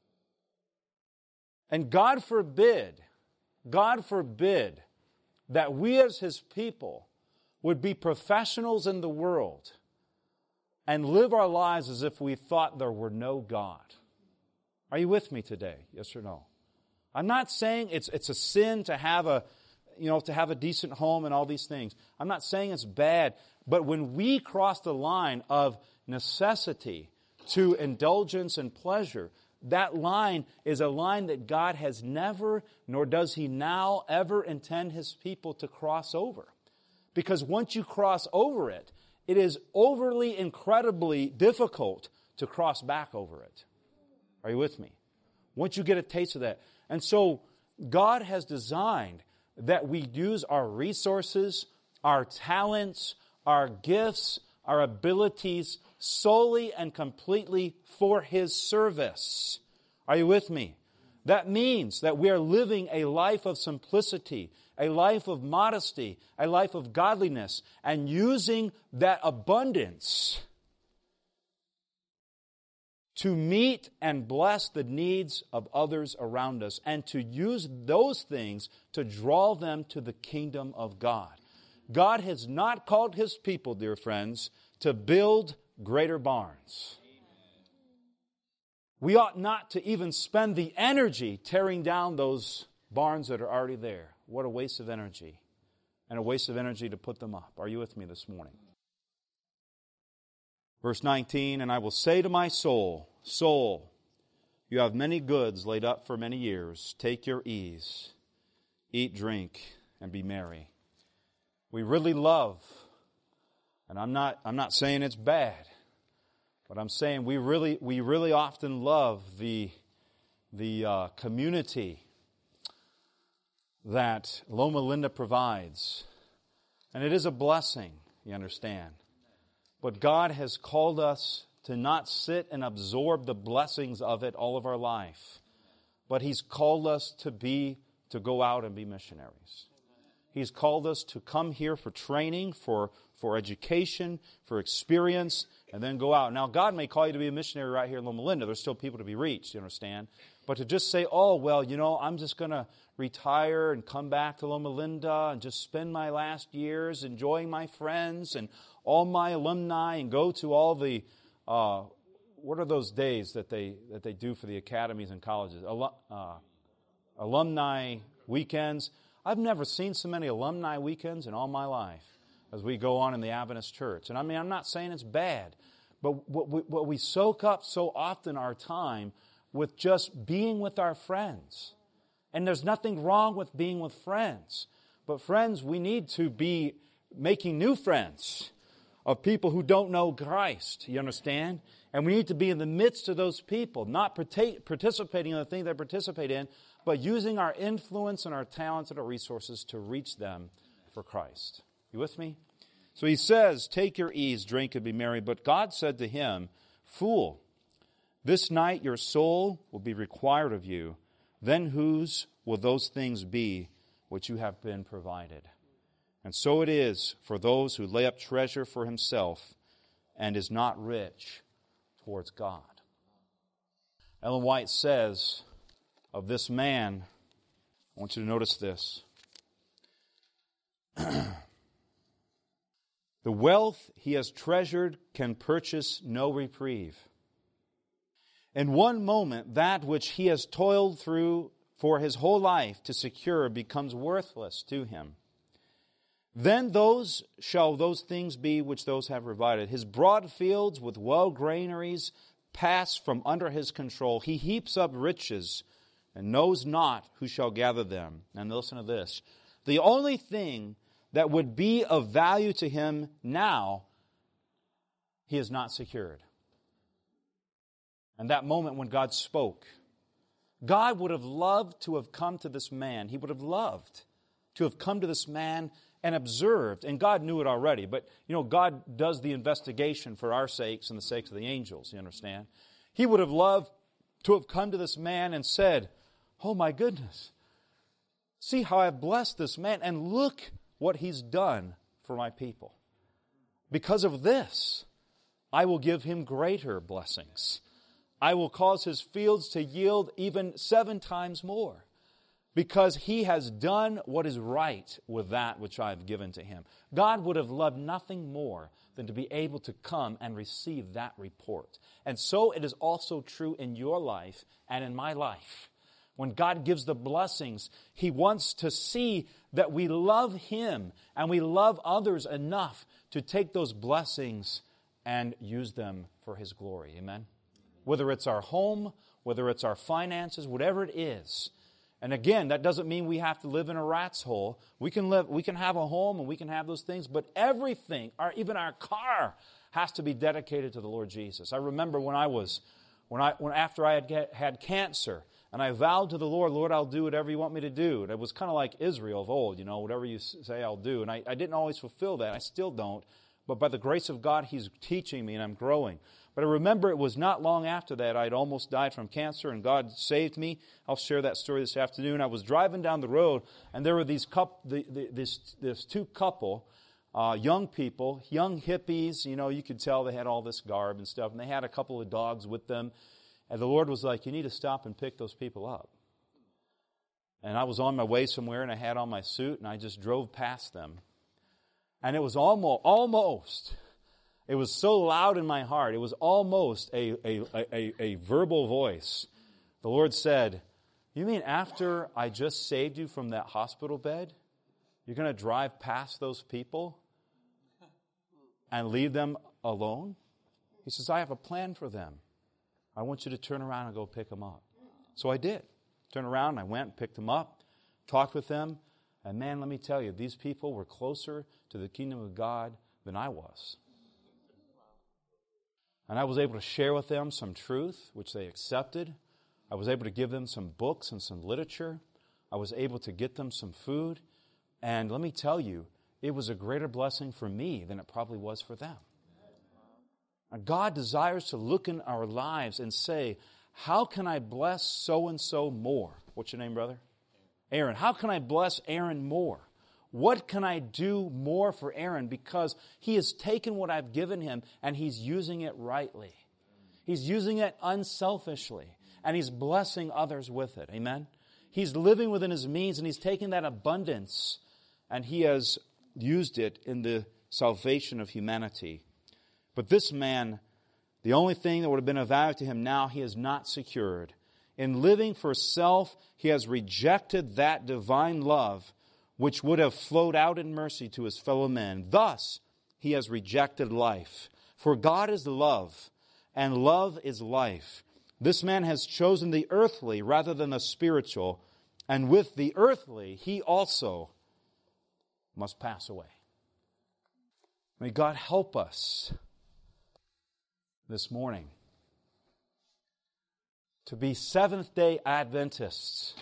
[SPEAKER 1] And God forbid, God forbid that we as His people would be professionals in the world and live our lives as if we thought there were no God. Are you with me today? Yes or no? I'm not saying it's it's a sin to have a, you know, to have a decent home and all these things. I'm not saying it's bad, but when we cross the line of necessity to indulgence and pleasure, that line is a line that God has never, nor does He now ever intend His people to cross over. Because once you cross over it, it is overly, incredibly difficult to cross back over it. Are you with me? Once you get a taste of that. And so God has designed that we use our resources, our talents, our gifts, our abilities solely and completely for His service. Are you with me? That means that we are living a life of simplicity, a life of modesty, a life of godliness, and using that abundance to meet and bless the needs of others around us, and to use those things to draw them to the kingdom of God. God has not called His people, dear friends, to build greater barns. We ought not to even spend the energy tearing down those barns that are already there. What a waste of energy. And a waste of energy to put them up. Are you with me this morning? Verse nineteen, and I will say to my soul, soul, you have many goods laid up for many years. Take your ease, eat, drink, and be merry. We really love, and I'm not, I'm not saying it's bad, but I'm saying we really, we really often love the, the uh, community that Loma Linda provides. And it is a blessing, you understand. But God has called us to not sit and absorb the blessings of it all of our life. But He's called us to be, to go out and be missionaries. He's called us to come here for training, for, for education, for experience, and then go out. Now, God may call you to be a missionary right here in Loma Linda. There's still people to be reached, you understand? But to just say, oh, well, you know, I'm just going to retire and come back to Loma Linda and just spend my last years enjoying my friends and all my alumni and go to all the, uh, what are those days that they that they do for the academies and colleges? Alum, uh, alumni weekends. I've never seen so many alumni weekends in all my life as we go on in the Adventist church. And I mean, I'm not saying it's bad, but what we, what we soak up so often our time with just being with our friends. And there's nothing wrong with being with friends. But friends, we need to be making new friends of people who don't know Christ, you understand? And we need to be in the midst of those people, not participating in the thing they participate in, but using our influence and our talents and our resources to reach them for Christ. You with me? So he says, take your ease, drink, and be merry. But God said to him, Fool, this night your soul will be required of you. Then whose will those things be which you have been provided? And so it is for those who lay up treasure for himself and is not rich towards God. Ellen White says of this man, I want you to notice this. The wealth he has treasured can purchase no reprieve. In one moment, that which he has toiled through for his whole life to secure becomes worthless to him. Then those shall those things be which those have provided. His broad fields with well granaries pass from under his control. He heaps up riches and knows not who shall gather them. And listen to this. The only thing that would be of value to him now, he has not secured. And that moment when God spoke, God would have loved to have come to this man. He would have loved to have come to this man and observed. And God knew it already. But, you know, God does the investigation for our sakes and the sakes of the angels, you understand? He would have loved to have come to this man and said, oh my goodness, see how I've blessed this man, and look what he's done for my people. Because of this, I will give him greater blessings. I will cause his fields to yield even seven times more, because he has done what is right with that which I have given to him. God would have loved nothing more than to be able to come and receive that report. And so it is also true in your life and in my life. When God gives the blessings, He wants to see that we love Him and we love others enough to take those blessings and use them for His glory. Amen? Whether it's our home, whether it's our finances, whatever it is. And again, that doesn't mean we have to live in a rat's hole. We can live, we can have a home and we can have those things, but everything, our, even our car, has to be dedicated to the Lord Jesus. I remember when I was, when I, when after I had get, had cancer, and I vowed to the Lord, Lord, I'll do whatever you want me to do. And it was kind of like Israel of old, you know, whatever you say, I'll do. And I, I didn't always fulfill that. I still don't. But by the grace of God, He's teaching me and I'm growing. But I remember it was not long after that I'd almost died from cancer and God saved me. I'll share that story this afternoon. I was driving down the road and there were these couple, the, the, this, this two couple, uh, young people, young hippies. You know, you could tell they had all this garb and stuff. And they had a couple of dogs with them. And the Lord was like, you need to stop and pick those people up. And I was on my way somewhere and I had on my suit and I just drove past them. And it was almost, almost, it was so loud in my heart, it was almost a, a, a, a verbal voice. The Lord said, you mean after I just saved you from that hospital bed, you're going to drive past those people and leave them alone? He says, I have a plan for them. I want you to turn around and go pick them up. So I did. Turned around, I went and picked them up, talked with them, and man, let me tell you, these people were closer to the kingdom of God than I was. And I was able to share with them some truth, which they accepted. I was able to give them some books and some literature. I was able to get them some food. And let me tell you, it was a greater blessing for me than it probably was for them. And God desires to look in our lives and say, how can I bless so-and-so more? What's your name, brother? Aaron. How can I bless Aaron more? What can I do more for Aaron? Because he has taken what I've given him and he's using it rightly. He's using it unselfishly. And he's blessing others with it. Amen? He's living within his means and he's taken that abundance and he has used it in the salvation of humanity. But this man, the only thing that would have been of value to him now, he has not secured. In living for self, he has rejected that divine love which would have flowed out in mercy to his fellow men. Thus, he has rejected life. For God is love, and love is life. This man has chosen the earthly rather than the spiritual, and with the earthly, he also must pass away. May God help us this morning to be Seventh-day Adventists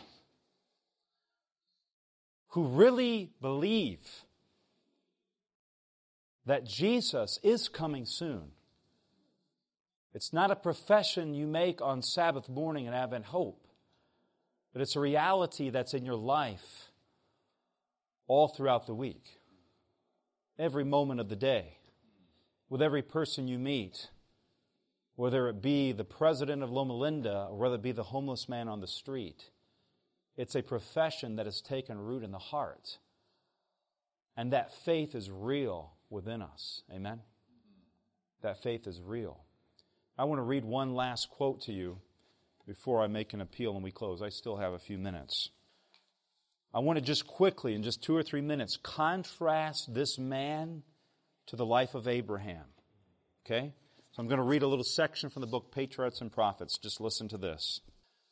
[SPEAKER 1] who really believe that Jesus is coming soon It's not a profession you make on Sabbath morning at Advent Hope, but it's a reality that's in your life all throughout the week, every moment of the day, with every person you meet, whether it be the president of Loma Linda or whether it be the homeless man on the street. It's a profession that has taken root in the heart, and that faith is real within us. Amen? That faith is real. I want to read one last quote to you before I make an appeal and we close. I still have a few minutes. I want to just quickly, in just two or three minutes, contrast this man to the life of Abraham. Okay? So I'm going to read a little section from the book Patriarchs and Prophets. Just listen to this.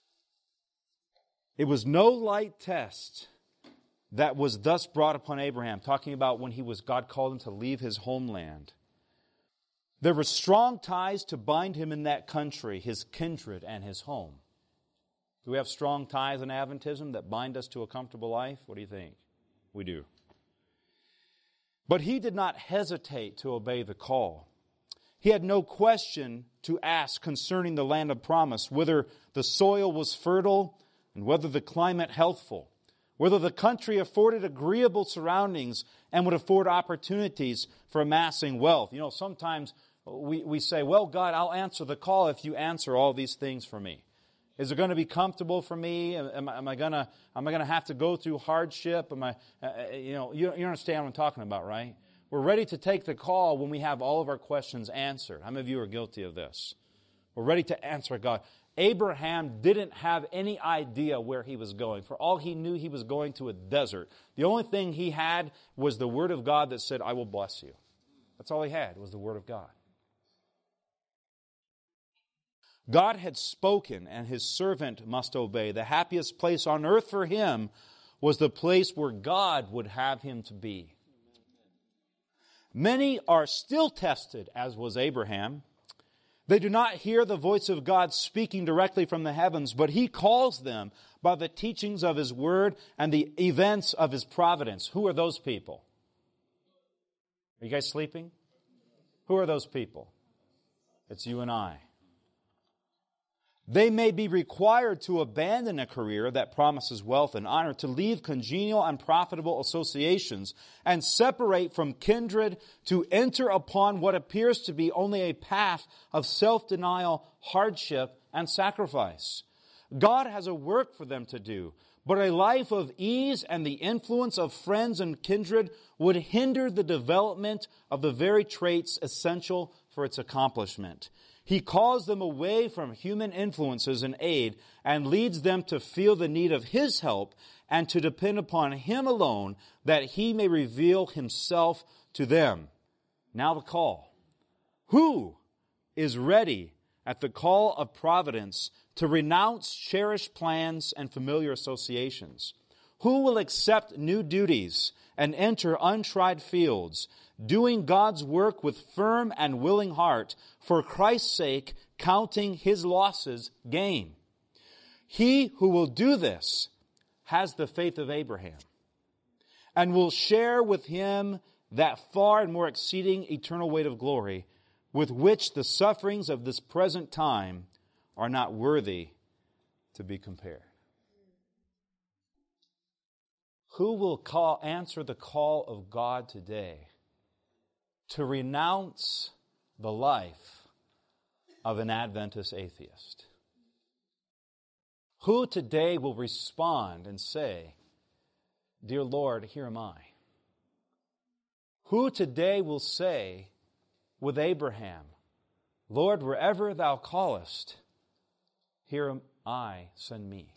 [SPEAKER 1] It was no light test that was thus brought upon Abraham, talking about when he was, God called him to leave his homeland. There were strong ties to bind him in that country, his kindred and his home. Do we have strong ties in Adventism that bind us to a comfortable life? What do you think? We do. But he did not hesitate to obey the call. He had no question to ask concerning the land of promise, whether the soil was fertile and whether the climate healthful, whether the country afforded agreeable surroundings and would afford opportunities for amassing wealth. You know, sometimes we, we say, well, God, I'll answer the call if you answer all these things for me. Is it going to be comfortable for me? Am, am I going to am I going to have to go through hardship? Am I, uh, you know, you, you understand what I'm talking about, right? We're ready to take the call when we have all of our questions answered. How many of you are guilty of this? We're ready to answer God. Abraham didn't have any idea where he was going. For all he knew, he was going to a desert. The only thing he had was the Word of God that said, I will bless you. That's all he had, was the Word of God. God had spoken, and his servant must obey. The happiest place on earth for him was the place where God would have him to be. Many are still tested, as was Abraham. They do not hear the voice of God speaking directly from the heavens, but he calls them by the teachings of his word and the events of his providence. Who are those people? Are you guys sleeping? Who are those people? It's you and I. They may be required to abandon a career that promises wealth and honor, to leave congenial and profitable associations, and separate from kindred to enter upon what appears to be only a path of self-denial, hardship, and sacrifice. God has a work for them to do, but a life of ease and the influence of friends and kindred would hinder the development of the very traits essential for its accomplishment. He calls them away from human influences and aid and leads them to feel the need of his help and to depend upon him alone that he may reveal himself to them. Now the call. Who is ready at the call of providence to renounce cherished plans and familiar associations? Who will accept new duties and enter untried fields, doing God's work with firm and willing heart, for Christ's sake, counting his losses gain? He who will do this has the faith of Abraham and will share with him that far and more exceeding eternal weight of glory with which the sufferings of this present time are not worthy to be compared. Who will call, answer the call of God today to renounce the life of an Adventist atheist? Who today will respond and say, Dear Lord, here am I? Who today will say with Abraham, Lord, wherever thou callest, here am I, send me?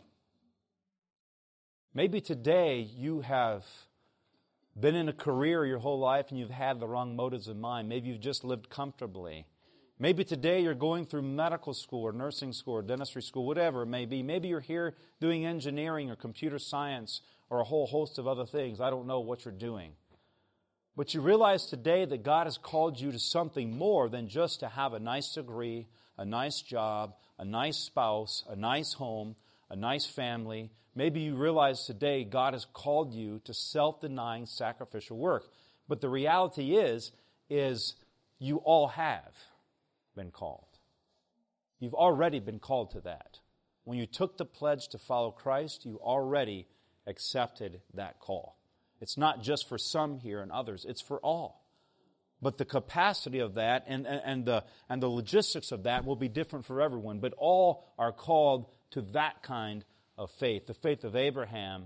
[SPEAKER 1] Maybe today you have been in a career your whole life and you've had the wrong motives in mind. Maybe you've just lived comfortably. Maybe today you're going through medical school or nursing school or dentistry school, whatever it may be. Maybe you're here doing engineering or computer science or a whole host of other things. I don't know what you're doing. But you realize today that God has called you to something more than just to have a nice degree, a nice job, a nice spouse, a nice home, a nice family. Maybe you realize today God has called you to self-denying sacrificial work. But the reality is, is you all have been called. You've already been called to that. When you took the pledge to follow Christ, you already accepted that call. It's not just for some here and others, it's for all. But the capacity of that and, and, and, the, and the logistics of that will be different for everyone. But all are called to that kind of faith, the faith of Abraham,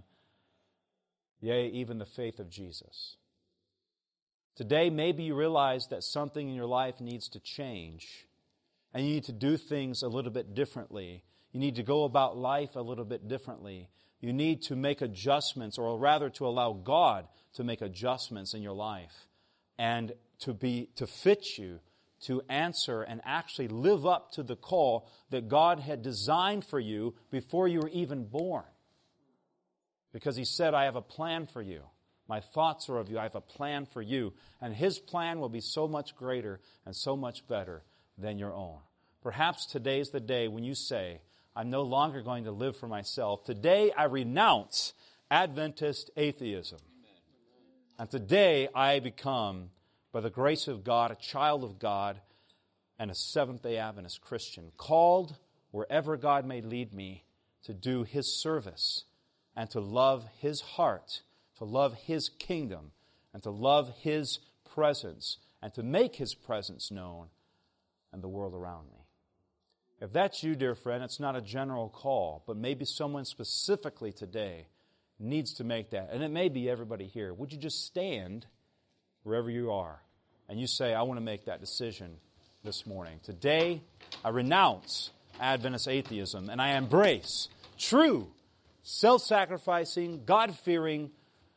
[SPEAKER 1] yea, even the faith of Jesus. Today, maybe you realize that something in your life needs to change, and you need to do things a little bit differently. You need to go about life a little bit differently. You need to make adjustments, or rather to allow God to make adjustments in your life and to be to fit you to answer and actually live up to the call that God had designed for you before you were even born. Because He said, I have a plan for you. My thoughts are of you. I have a plan for you. And His plan will be so much greater and so much better than your own. Perhaps today's the day when you say, I'm no longer going to live for myself. Today I renounce Adventist atheism. And today I become, by the grace of God, a child of God and a Seventh-day Adventist Christian, called wherever God may lead me to do His service and to love His heart, to love His kingdom, and to love His presence, and to make His presence known in the world around me. If that's you, dear friend, it's not a general call, but maybe someone specifically today needs to make that. And it may be everybody here. Would you just stand wherever you are and you say, I want to make that decision this morning. Today, I renounce Adventist atheism and I embrace true, self-sacrificing, God-fearing,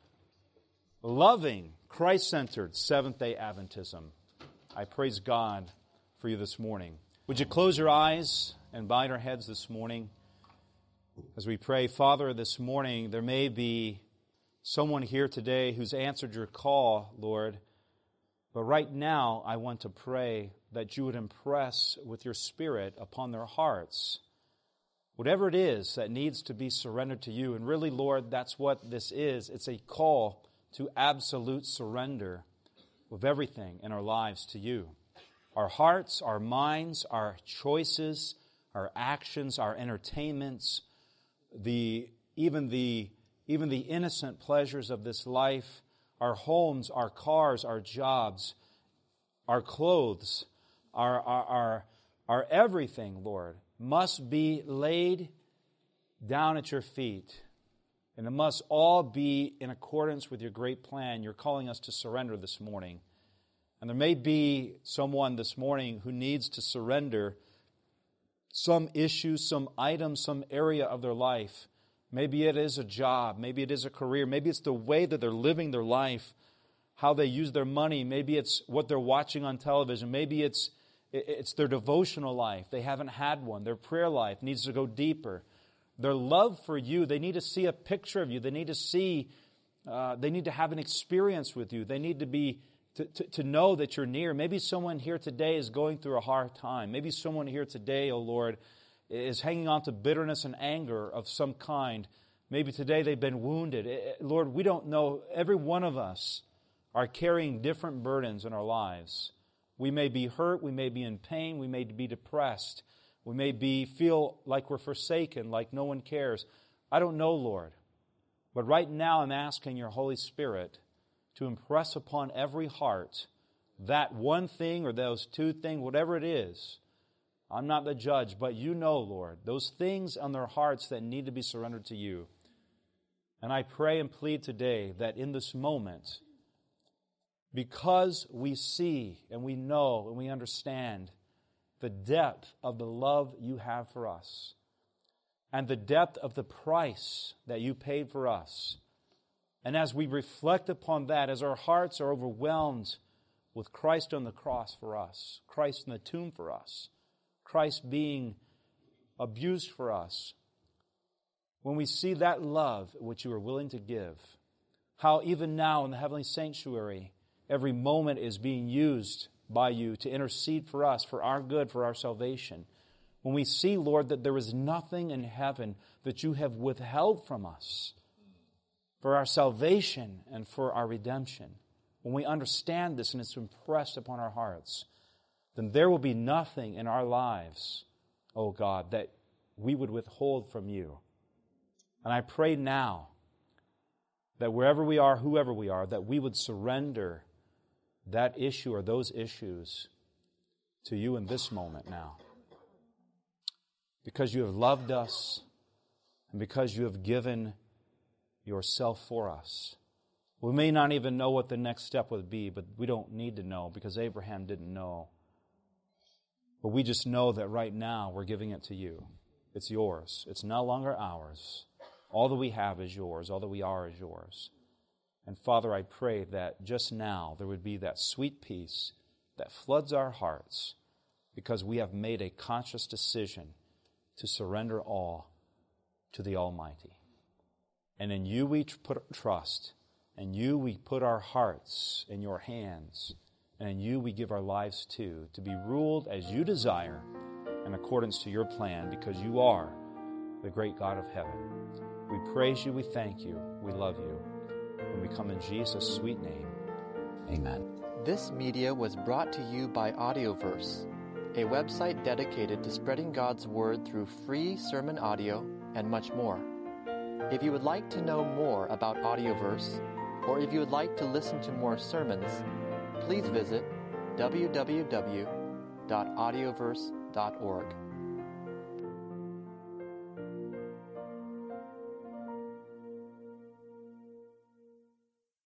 [SPEAKER 1] loving, Christ-centered Seventh-day Adventism. I praise God for you this morning. Would you close your eyes and bow your heads this morning as we pray? Father, this morning there may be someone here today who's answered your call, Lord. But right now I want to pray that you would impress with your Spirit upon their hearts whatever it is that needs to be surrendered to you. And really, Lord, that's what this is. It's a call to absolute surrender of everything in our lives to you. Our hearts, our minds, our choices, our actions, our entertainments, the even the even the innocent pleasures of this life, our homes, our cars, our jobs, our clothes, our our our, our everything, Lord, must be laid down at your feet. And it must all be in accordance with your great plan. You're calling us to surrender this morning. And there may be someone this morning who needs to surrender some issue, some item, some area of their life. Maybe it is a job. Maybe it is a career. Maybe it's the way that they're living their life, how they use their money. Maybe it's what they're watching on television. Maybe it's it's their devotional life. They haven't had one. Their prayer life needs to go deeper. Their love for you, they need to see a picture of you. They need to see, uh, they need to have an experience with you. They need to be To, to, to know that you're near. Maybe someone here today is going through a hard time. Maybe someone here today, oh Lord, is hanging on to bitterness and anger of some kind. Maybe today they've been wounded. Lord, we don't know. Every one of us are carrying different burdens in our lives. We may be hurt. We may be in pain. We may be depressed. We may be feel like we're forsaken, like no one cares. I don't know, Lord. But right now I'm asking your Holy Spirit to impress upon every heart that one thing or those two things, whatever it is. I'm not the judge, but you know, Lord, those things on their hearts that need to be surrendered to you. And I pray and plead today that in this moment, because we see and we know and we understand the depth of the love you have for us and the depth of the price that you paid for us, and as we reflect upon that, as our hearts are overwhelmed with Christ on the cross for us, Christ in the tomb for us, Christ being abused for us, when we see that love which you are willing to give, how even now in the heavenly sanctuary, every moment is being used by you to intercede for us, for our good, for our salvation. When we see, Lord, that there is nothing in heaven that you have withheld from us, for our salvation and for our redemption. When we understand this and it's impressed upon our hearts, then there will be nothing in our lives oh God, that we would withhold from you. And I pray now that wherever we are, whoever we are, that we would surrender that issue or those issues to you in this moment now. Because you have loved us and because you have given yourself for us. We may not even know what the next step would be, but we don't need to know because Abraham didn't know. But we just know that right now we're giving it to you. It's yours. It's no longer ours. All that we have is yours. All that we are is yours. And Father, I pray that just now there would be that sweet peace that floods our hearts because we have made a conscious decision to surrender all to the Almighty. And in you we put trust. And you we put our hearts in your hands. And in you we give our lives to, to be ruled as you desire in accordance to your plan, because you are the great God of heaven. We praise you, we thank you, we love you. And we come in Jesus' sweet name. Amen.
[SPEAKER 2] This media was brought to you by Audioverse, a website dedicated to spreading God's Word through free sermon audio and much more. If you would like to know more about Audioverse, or if you would like to listen to more sermons, please visit w w w dot audioverse dot org.